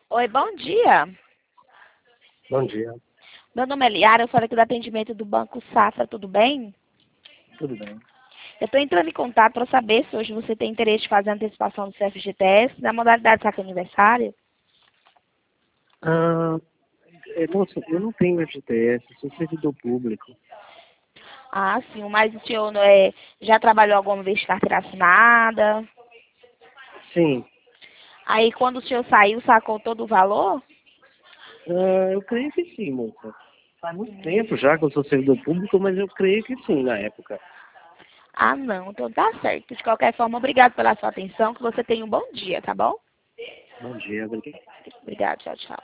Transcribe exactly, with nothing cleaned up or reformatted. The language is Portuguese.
Oi, bom dia. Bom dia, Meu nome é Liara, eu falo aqui do atendimento do Banco Safra, tudo bem? tudo bem? Eu estou entrando em contato para saber se hoje você tem interesse em fazer a antecipação do C F G T S na modalidade saque aniversário. Ah, é, moça, eu não tenho F G T S, sou servidor público. Ah, sim, mas o senhor não é, já trabalhou alguma vez de carteira assinada? Sim, Aí quando o senhor saiu, sacou todo o valor? ah, eu creio que sim, moça. Faz muito tempo já que eu sou servidor público, mas eu creio que sim, na época. Ah, não, então tá certo. De qualquer forma, obrigado pela sua atenção, que você tenha um bom dia, tá bom? Bom dia, obrigado. Obrigado, tchau, tchau.